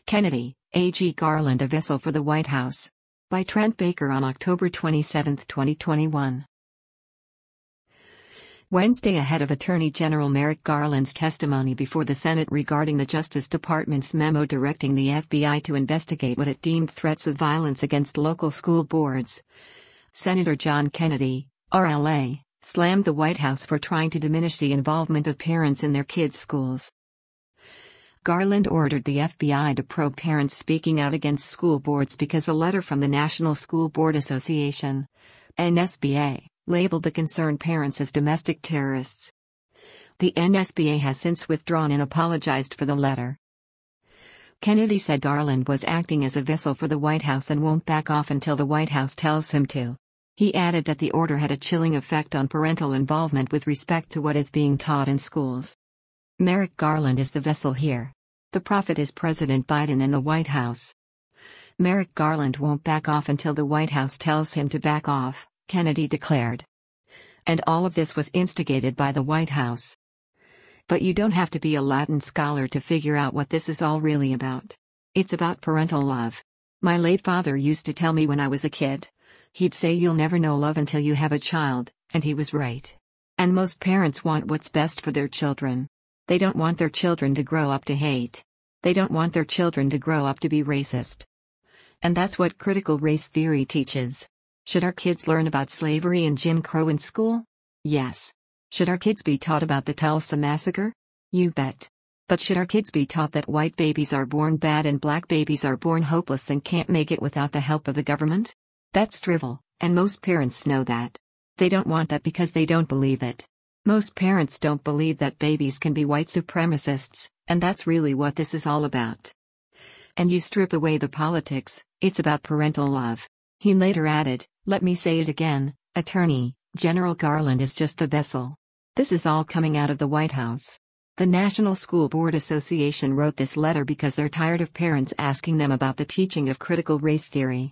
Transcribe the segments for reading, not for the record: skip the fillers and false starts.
Kennedy, A.G. Garland, a vessel for the White House. By Trent Baker on October 27, 2021. Wednesday, ahead of Attorney General Merrick Garland's testimony before the Senate regarding the Justice Department's memo directing the FBI to investigate what it deemed threats of violence against local school boards, Senator John Kennedy, RLA, slammed the White House for trying to diminish the involvement of parents in their kids' schools. Garland ordered the FBI to probe parents speaking out against school boards because a letter from the National School Board Association, NSBA, labeled the concerned parents as domestic terrorists. The NSBA has since withdrawn and apologized for the letter. Kennedy said Garland was acting as a vessel for the White House and won't back off until the White House tells him to. He added that the order had a chilling effect on parental involvement with respect to what is being taught in schools. Merrick Garland is the vessel here. The prophet is President Biden and the White House. Merrick Garland won't back off until the White House tells him to back off, Kennedy declared. And all of this was instigated by the White House. But you don't have to be a Latin scholar to figure out what this is all really about. It's about parental love. My late father used to tell me when I was a kid. He'd say you'll never know love until you have a child, and he was right. And most parents want what's best for their children. They don't want their children to grow up to hate. They don't want their children to grow up to be racist. And that's what critical race theory teaches. Should our kids learn about slavery and Jim Crow in school? Yes. Should our kids be taught about the Tulsa Massacre? You bet. But should our kids be taught that white babies are born bad and black babies are born hopeless and can't make it without the help of the government? That's drivel, and most parents know that. They don't want that because they don't believe it. Most parents don't believe that babies can be white supremacists, and that's really what this is all about. And you strip away the politics, it's about parental love. He later added, "Let me say it again, Attorney General Garland is just the vessel. This is all coming out of the White House." The National School Board Association wrote this letter because they're tired of parents asking them about the teaching of critical race theory.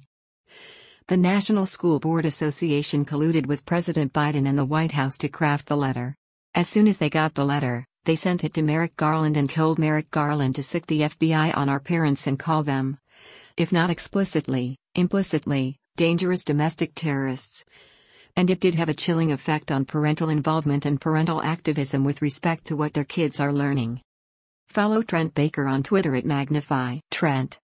The National School Board Association colluded with President Biden and the White House to craft the letter. As soon as they got the letter, they sent it to Merrick Garland and told Merrick Garland to sic the FBI on our parents and call them, if not explicitly, implicitly, dangerous domestic terrorists. And it did have a chilling effect on parental involvement and parental activism with respect to what their kids are learning. Follow Trent Baker on Twitter at Magnify Trent.